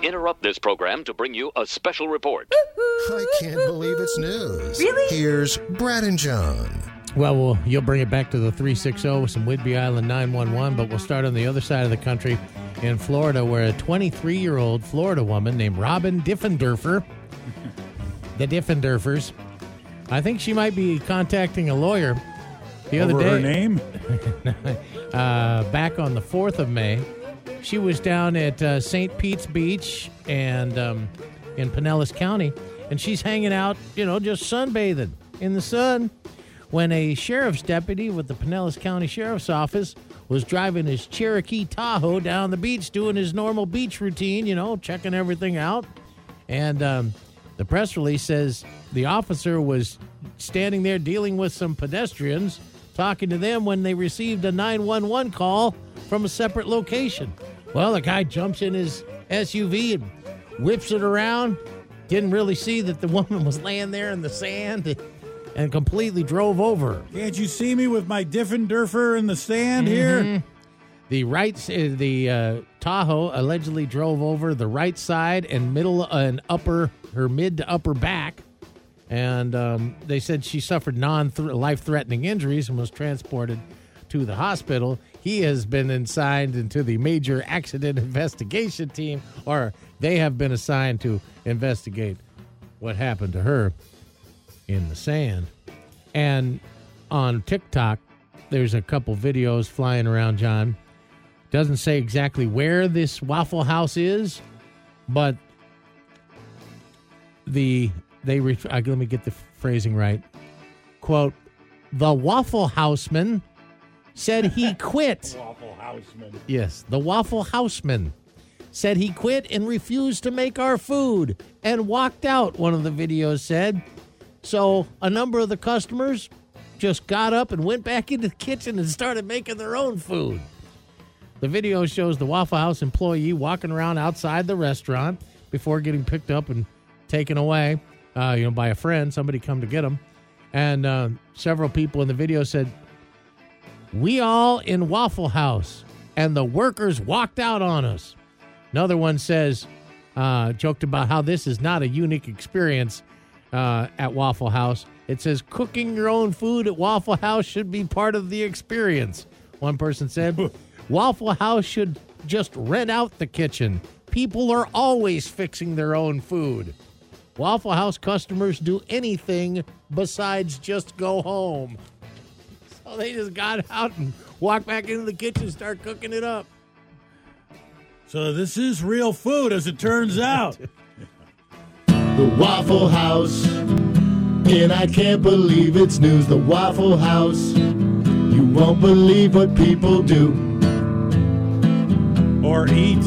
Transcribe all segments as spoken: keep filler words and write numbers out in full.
interrupt this program to bring you a special report. I can't believe it's news. Really? Here's Brad and John. Well, we'll you'll bring it back to the three sixty with some Whidbey Island nine one one, but we'll start on the other side of the country in Florida, where a twenty-three-year-old Florida woman named Robin Diffenderfer, the Diffenderfers, I think she might be contacting a lawyer the Over other day. her name? uh, back on the fourth of May, she was down at uh, Saint Pete's Beach and um, in Pinellas County, and she's hanging out, you know, just sunbathing in the sun, when a sheriff's deputy with the Pinellas County Sheriff's Office was driving his Cherokee Tahoe down the beach, doing his normal beach routine, you know, checking everything out. And um, the press release says the officer was standing there dealing with some pedestrians, talking to them when they received a nine one one call from a separate location. Well, the guy jumps in his S U V and whips it around. Didn't really see that the woman was laying there in the sand and completely drove over her. Can't you see me with my Diffenderfer in the stand here? Mm-hmm. The right, uh, the uh, Tahoe allegedly drove over the right side and middle and upper, her mid to upper back. And um, they said she suffered non-life-threatening injuries and was transported to the hospital. He has been assigned into the major accident investigation team, or they have been assigned to investigate what happened to her in the sand. And on TikTok, there's a couple videos flying around, John. Doesn't say exactly where this Waffle House is, but the they ref, uh, let me get the phrasing right. Quote, the Waffle Houseman said he quit. Waffle Houseman. Yes, the Waffle Houseman said he quit and refused to make our food and walked out, one of the videos said. So a number of the customers just got up and went back into the kitchen and started making their own food. The video shows the Waffle House employee walking around outside the restaurant before getting picked up and taken away, uh, you know, by a friend. Somebody come to get him. And uh, several people in the video said, "We all in Waffle House, and the workers walked out on us." Another one says, uh, joked about how this is not a unique experience uh, at Waffle House. It says, cooking your own food at Waffle House should be part of the experience. One person said, Waffle House should just rent out the kitchen. People are always fixing their own food. Waffle House customers do anything besides just go home. So they just got out and walked back into the kitchen and started cooking it up. So this is real food, as it turns out. The Waffle House, and I can't believe it's news. The Waffle House, you won't believe what people do. Or eat.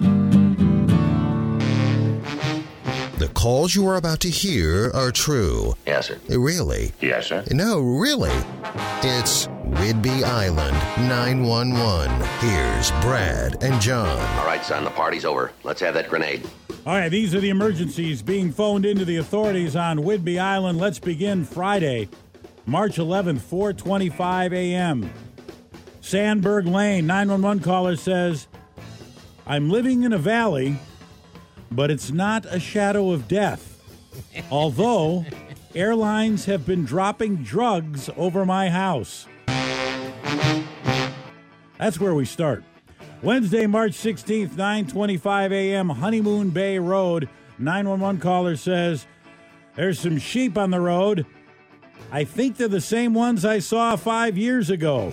The calls you are about to hear are true. Yes, sir. Really? Yes, sir. No, really. It's Whidbey Island nine one one. Here's Brad and John. All right, son, the party's over. Let's have that grenade. All right, these are the emergencies being phoned into the authorities on Whidbey Island. Let's begin Friday, March eleventh, four twenty-five a.m. Sandberg Lane, nine one one caller says, I'm living in a valley, but it's not a shadow of death. Although airlines have been dropping drugs over my house. That's where we start. Wednesday, March sixteenth, nine twenty-five a.m., Honeymoon Bay Road. nine one one caller says, there's some sheep on the road. I think they're the same ones I saw five years ago.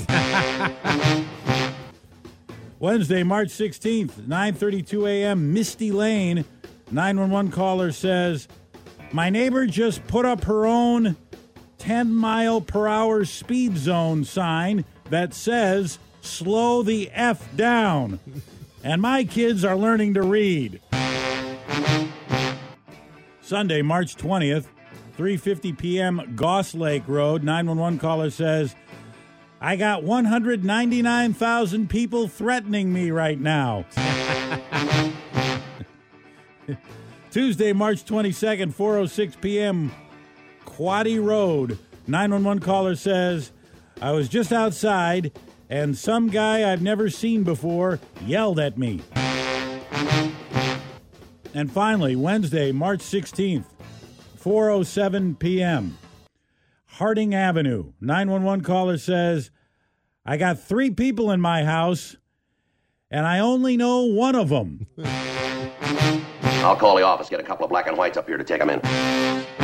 Wednesday, March sixteenth, nine thirty-two a.m., Misty Lane. nine one one caller says, my neighbor just put up her own ten mile per hour speed zone sign that says, slow the F down. And my kids are learning to read. Sunday, March twentieth, three fifty p.m., Goss Lake Road. nine one one caller says, I got one hundred ninety-nine thousand people threatening me right now. Tuesday, March twenty-second, four oh six p.m., Quaddy Road. nine one one caller says, I was just outside and some guy I've never seen before yelled at me. And finally, Wednesday, March sixteenth, four oh seven p.m., Harding Avenue. nine one one caller says, I got three people in my house, and I only know one of them. I'll call the office, get a couple of black and whites up here to take them in.